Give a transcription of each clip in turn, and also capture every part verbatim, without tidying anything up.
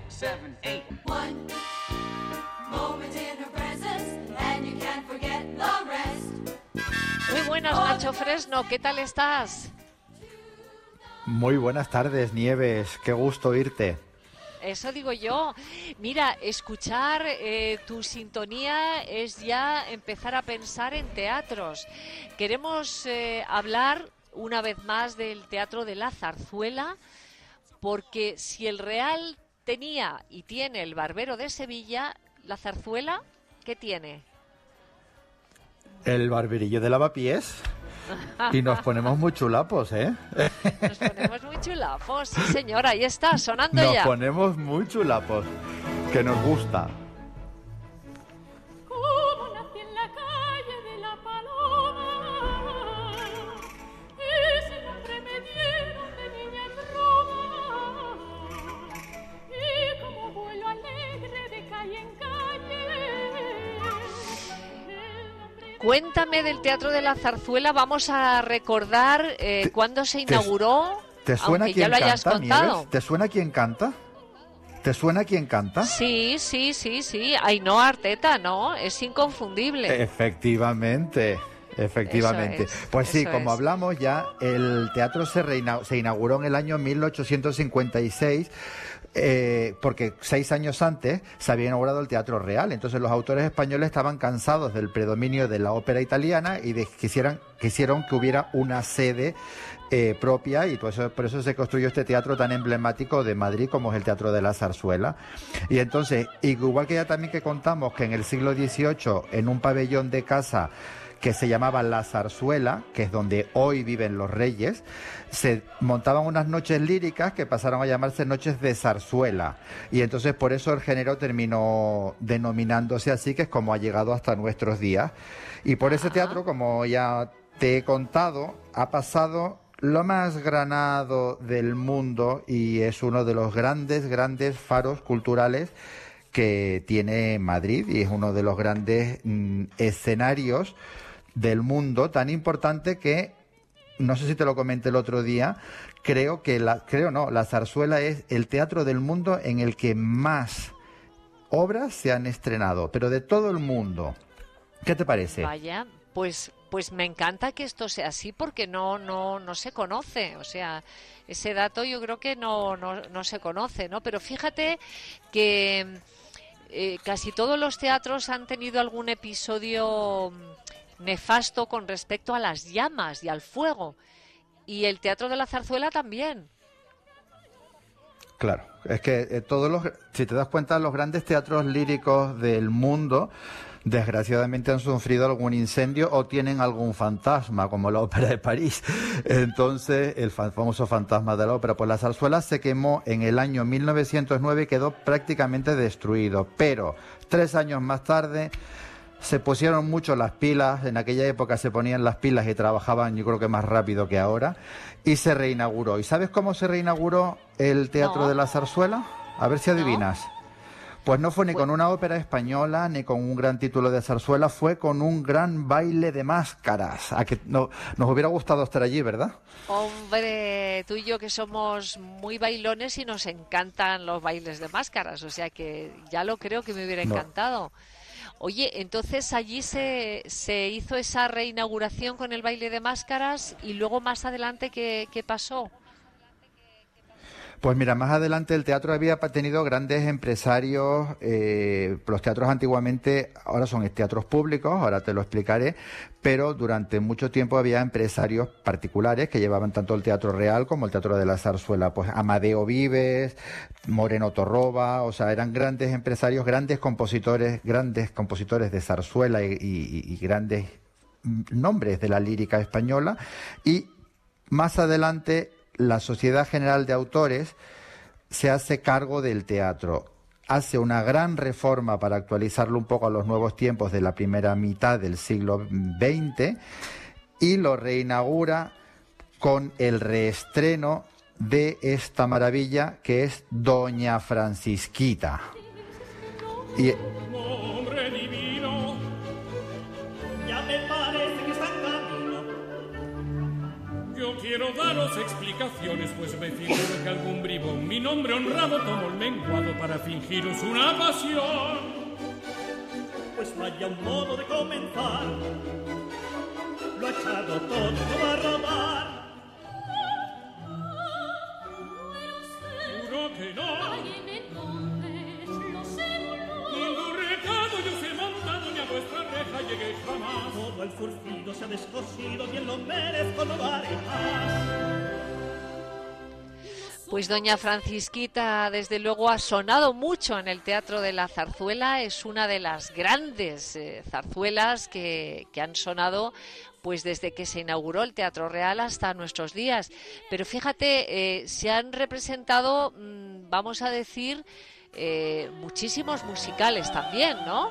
seven, eight. One moment in her presence and you can't forget the rest. Muy buenas, Nacho Fresno, ¿qué tal estás? Muy buenas tardes, Nieves, qué gusto oírte. Eso digo yo. Mira, escuchar eh, tu sintonía es ya empezar a pensar en teatros. Queremos eh, hablar una vez más del Teatro de la Zarzuela, porque si el Real tenía y tiene el Barbero de Sevilla, la Zarzuela, ¿qué tiene? El barberillo de Lavapiés. Y nos ponemos muy chulapos, ¿eh? Nos ponemos muy chulapos, sí señor, ahí está, sonando nos ya. Nos ponemos muy chulapos, que nos gusta. Como nací en la calle de la Paloma, ese nombre me dieron de niña en Roma, y como vuelo alegre de calle en calle. Cuéntame del Teatro de la Zarzuela, vamos a recordar eh, te, cuándo se inauguró, ¿te, te suena aunque quién ya lo hayas canta, contado. Nieves? ¿Te suena quién canta? ¿Te suena quién canta? Sí, sí, sí, sí, Ainhoa Arteta, ¿no? Es inconfundible. Efectivamente. Efectivamente. Es, pues sí, como es. hablamos ya, el teatro se, reina, se inauguró en el año mil ochocientos cincuenta y seis, eh, porque seis años antes se había inaugurado el Teatro Real. Entonces los autores españoles estaban cansados del predominio de la ópera italiana y de, quisieran, quisieron que hubiera una sede eh, propia, y por eso, por eso se construyó este teatro tan emblemático de Madrid como es el Teatro de la Zarzuela. Y entonces, igual que ya también que contamos que en el siglo dieciocho, en un pabellón de casa que se llamaba La Zarzuela, que es donde hoy viven los reyes, se montaban unas noches líricas que pasaron a llamarse noches de zarzuela, y entonces por eso el género terminó denominándose así, que es como ha llegado hasta nuestros días. Y por ese teatro, como ya te he contado, ha pasado lo más granado del mundo y es uno de los grandes, grandes faros culturales que tiene Madrid, y es uno de los grandes mm, escenarios del mundo, tan importante que, no sé si te lo comenté el otro día, creo que, la, creo no, la Zarzuela es el teatro del mundo en el que más obras se han estrenado, pero de todo el mundo. ¿Qué te parece? Vaya, pues, pues me encanta que esto sea así, porque no, no, no se conoce, o sea, ese dato yo creo que no, no, no se conoce, ¿no? Pero fíjate que eh, casi todos los teatros han tenido algún episodio nefasto con respecto a las llamas y al fuego, y el Teatro de la Zarzuela también. Claro, es que eh, todos los, si te das cuenta, los grandes teatros líricos del mundo desgraciadamente han sufrido algún incendio o tienen algún fantasma, como la Ópera de París. Entonces, el famoso fantasma de la ópera. Pues la Zarzuela se quemó en el año mil novecientos nueve y quedó prácticamente destruido, pero tres años más tarde se pusieron mucho las pilas. En aquella época se ponían las pilas y trabajaban, yo creo que más rápido que ahora, y se reinauguró. ¿Y sabes cómo se reinauguró el Teatro no. de la Zarzuela? A ver si adivinas. No. Pues no fue ni con una ópera española, ni con un gran título de zarzuela, fue con un gran baile de máscaras. A que no, nos hubiera gustado estar allí, ¿verdad? Hombre, tú y yo que somos muy bailones y nos encantan los bailes de máscaras, o sea que ya lo creo que me hubiera encantado. No. Oye, entonces allí se, se hizo esa reinauguración con el baile de máscaras, y luego más adelante, ¿qué, qué pasó? Pues mira, más adelante el teatro había tenido grandes empresarios. Eh, los teatros antiguamente, ahora son teatros públicos, ahora te lo explicaré, pero durante mucho tiempo había empresarios particulares que llevaban tanto el Teatro Real como el Teatro de la Zarzuela. Pues Amadeo Vives, Moreno Torroba, o sea, eran grandes empresarios, grandes compositores, grandes compositores de zarzuela y, y, y grandes nombres de la lírica española. Y más adelante la Sociedad General de Autores se hace cargo del teatro, hace una gran reforma para actualizarlo un poco a los nuevos tiempos de la primera mitad del siglo veinte y lo reinaugura con el reestreno de esta maravilla que es Doña Francisquita. Y Yo quiero quiero daros explicaciones, pues me figuro que algún bribón mi nombre honrado tomó el menguado para fingiros una pasión. Pues vaya un modo de comenzar, lo ha echado todo, no va a robar. Juro que no. Alguien entonces lo simuló. Ningún recado yo os he mandado ni a vuestra reja llegué jamás. Todo el surcido se ha descosido, bien lo merezco, no vale más. Pues doña Francisquita, desde luego, ha sonado mucho en el Teatro de la Zarzuela. Es una de las grandes eh, zarzuelas que, que han sonado pues desde que se inauguró el Teatro Real hasta nuestros días. Pero fíjate, eh, se han representado, mmm, vamos a decir, eh, muchísimos musicales también, ¿no?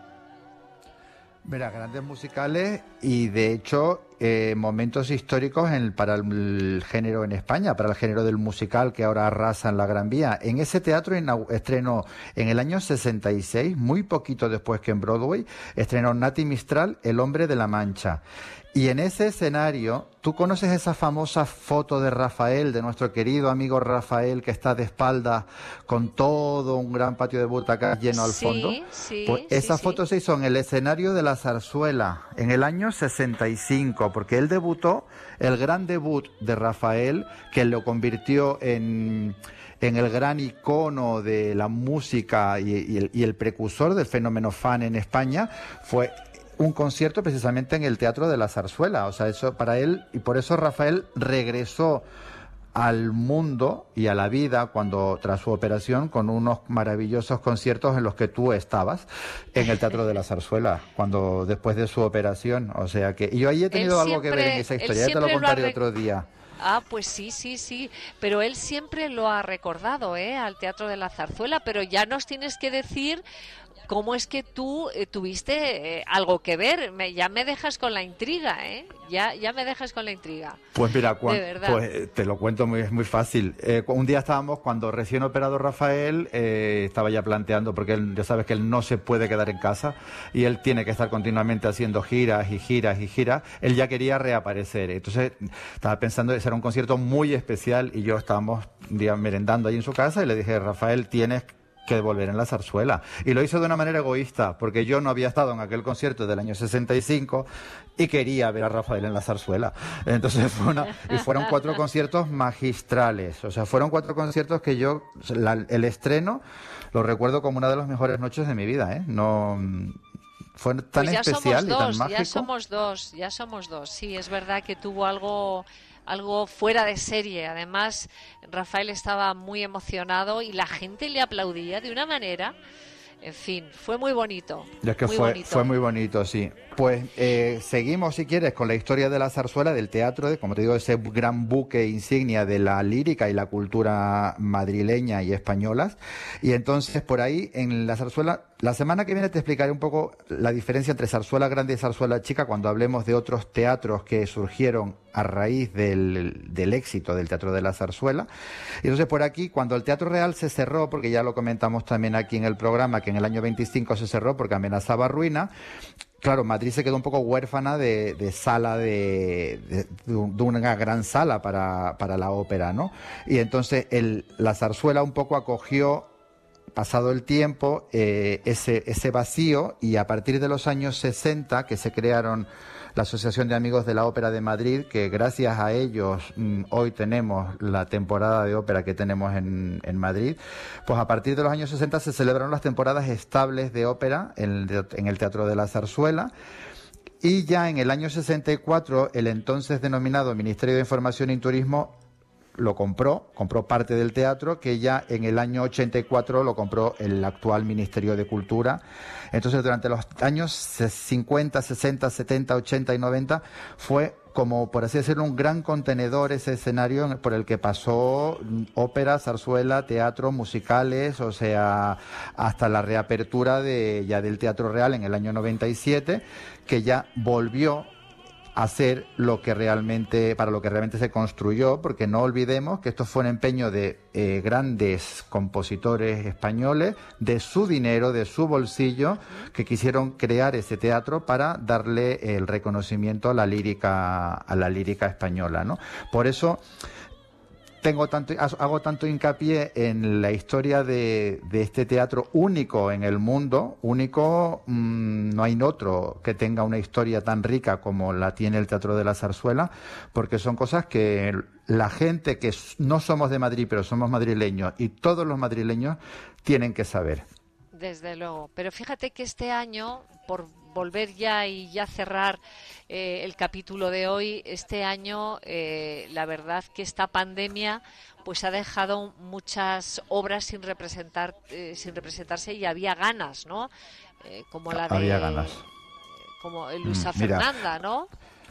Mira, grandes musicales y de hecho eh, momentos históricos en, para el género en España, para el género del musical que ahora arrasa en la Gran Vía. En ese teatro estrenó en el año sesenta y seis, muy poquito después que en Broadway, estrenó Nati Mistral, El hombre de la Mancha. Y en ese escenario, ¿tú conoces esa famosa foto de Rafael, de nuestro querido amigo Rafael, que está de espaldas con todo un gran patio de butacas lleno al Sí, fondo? sí, Pues sí, esa sí. foto se hizo en el escenario de la Zarzuela, en el año sesenta y cinco, porque él debutó, el gran debut de Rafael, que lo convirtió en... en el gran icono de la música y, y, el, y el precursor del fenómeno fan en España, fue un concierto precisamente en el Teatro de la Zarzuela. O sea, eso para él, y por eso Rafael regresó al mundo y a la vida cuando tras su operación con unos maravillosos conciertos en los que tú estabas en el Teatro de la Zarzuela cuando después de su operación. O sea que y yo ahí he tenido Él algo que ver en siempre- esa él historia, ya te lo siempre lo ha contaré rec- otro día. Ah, pues sí, sí, sí, pero él siempre lo ha recordado, ¿eh? Al Teatro de la Zarzuela, pero ya nos tienes que decir cómo es que tú eh, tuviste eh, algo que ver. Me, ya me dejas con la intriga, ¿eh? Ya, ya me dejas con la intriga. Pues mira, cuan- De verdad. pues eh, te lo cuento muy, es muy fácil. Eh, cu- un día estábamos, cuando recién operado Rafael, eh, estaba ya planteando, porque él, ya sabes que él no se puede quedar en casa y él tiene que estar continuamente haciendo giras y giras y giras. Él ya quería reaparecer. Entonces estaba pensando, ese era un concierto muy especial y yo estábamos un día merendando ahí en su casa y le dije, Rafael, tienes que volver en la zarzuela. Y lo hizo de una manera egoísta, porque yo no había estado en aquel concierto del año sesenta y cinco y quería ver a Rafael en la zarzuela. Entonces fue una, y fueron cuatro conciertos magistrales. O sea, fueron cuatro conciertos que yo, la- el estreno, lo recuerdo como una de las mejores noches de mi vida, ¿eh? No... Fue tan Pues ya especial somos y tan dos, mágico. ya somos dos, ya somos dos. Sí, es verdad que tuvo algo, algo fuera de serie. Además, Rafael estaba muy emocionado y la gente le aplaudía de una manera. En fin, fue muy bonito. Y es que muy fue, bonito. fue muy bonito, sí. Pues eh, seguimos, si quieres, con la historia de la zarzuela, del teatro, de, como te digo, ese gran buque insignia de la lírica y la cultura madrileña y españolas. Y entonces, por ahí, en la zarzuela, la semana que viene te explicaré un poco la diferencia entre zarzuela grande y zarzuela chica cuando hablemos de otros teatros que surgieron a raíz del, del éxito del Teatro de la Zarzuela. Y entonces, por aquí, cuando el Teatro Real se cerró, porque ya lo comentamos también aquí en el programa, que en el año veinticinco se cerró porque amenazaba ruina, claro, Madrid se quedó un poco huérfana de, de sala, de, de, de una gran sala para, para la ópera, ¿no? Y entonces el, la zarzuela un poco acogió, pasado el tiempo, eh, ese, ese vacío, y a partir de los años sesenta, que se crearon la Asociación de Amigos de la Ópera de Madrid, que gracias a ellos mm, hoy tenemos la temporada de ópera que tenemos en, en Madrid, pues a partir de los años sesenta se celebraron las temporadas estables de ópera en, en el Teatro de la Zarzuela. Y ya en el año sesenta y cuatro, el entonces denominado Ministerio de Información y Turismo lo compró, compró parte del teatro, que ya en el año ochenta y cuatro lo compró el actual Ministerio de Cultura. Entonces, durante los años cincuenta, sesenta, setenta, ochenta y noventa fue como, por así decirlo, un gran contenedor, ese escenario por el que pasó ópera, zarzuela, teatro, musicales, o sea, hasta la reapertura de ya del Teatro Real en el año noventa y siete, que ya volvió hacer lo que realmente, para lo que realmente se construyó, porque no olvidemos que esto fue un empeño de eh, grandes compositores españoles, de su dinero, de su bolsillo, que quisieron crear ese teatro para darle el reconocimiento a la lírica, a la lírica española, ¿no? Por eso tengo tanto, hago tanto hincapié en la historia de, de este teatro único en el mundo, único, mmm, no hay otro que tenga una historia tan rica como la tiene el Teatro de la Zarzuela, porque son cosas que la gente que no somos de Madrid, pero somos madrileños, y todos los madrileños tienen que saber. Desde luego, pero fíjate que este año, por volver ya y ya cerrar eh, el capítulo de hoy, este año eh, la verdad que esta pandemia pues ha dejado muchas obras sin representar eh, sin representarse, y había ganas, ¿no? Eh, como la de había ganas. como Luisa Mm, mira, Fernanda, ¿no?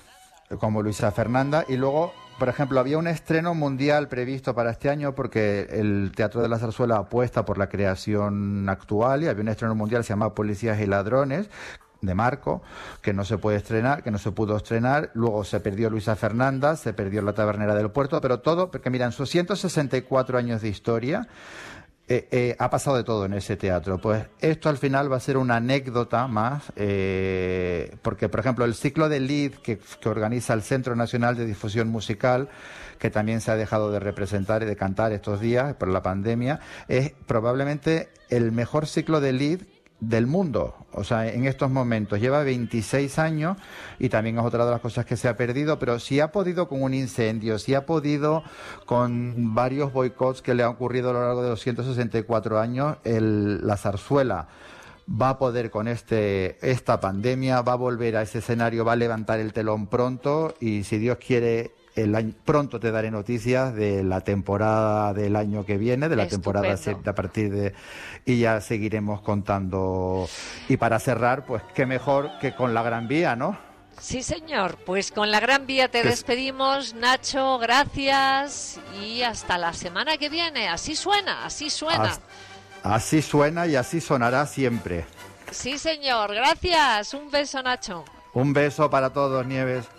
Como Luisa Fernanda, y luego, por ejemplo, había un estreno mundial previsto para este año porque el Teatro de la Zarzuela apuesta por la creación actual, y había un estreno mundial que se llama Policías y Ladrones, de Marco, que no se puede estrenar, que no se pudo estrenar. Luego se perdió Luisa Fernanda, se perdió La Tabernera del Puerto, pero todo, porque mira, en sus ciento sesenta y cuatro años de historia eh, eh, ha pasado de todo en ese teatro. Pues esto al final va a ser una anécdota más, eh, porque por ejemplo el ciclo de Lied que, que organiza el Centro Nacional de Difusión Musical, que también se ha dejado de representar y de cantar estos días por la pandemia, es probablemente el mejor ciclo de Lied del mundo, o sea, en estos momentos lleva veintiséis años, y también es otra de las cosas que se ha perdido, pero si ha podido con un incendio, si ha podido con varios boicots que le han ocurrido a lo largo de los ciento sesenta y cuatro años, el, la zarzuela va a poder con este esta pandemia, va a volver a ese escenario, va a levantar el telón pronto, y si Dios quiere, el año, pronto te daré noticias de la temporada del año que viene, de la Estupendo. temporada a partir de... y ya seguiremos contando. Y para cerrar, pues qué mejor que con la Gran Vía, ¿no? Sí, señor. Pues con la Gran Vía te Que- despedimos, Nacho, gracias, y hasta la semana que viene. Así suena, así suena. As- Así suena y así sonará siempre. Sí, señor. Gracias. Un beso, Nacho. Un beso para todos, Nieves.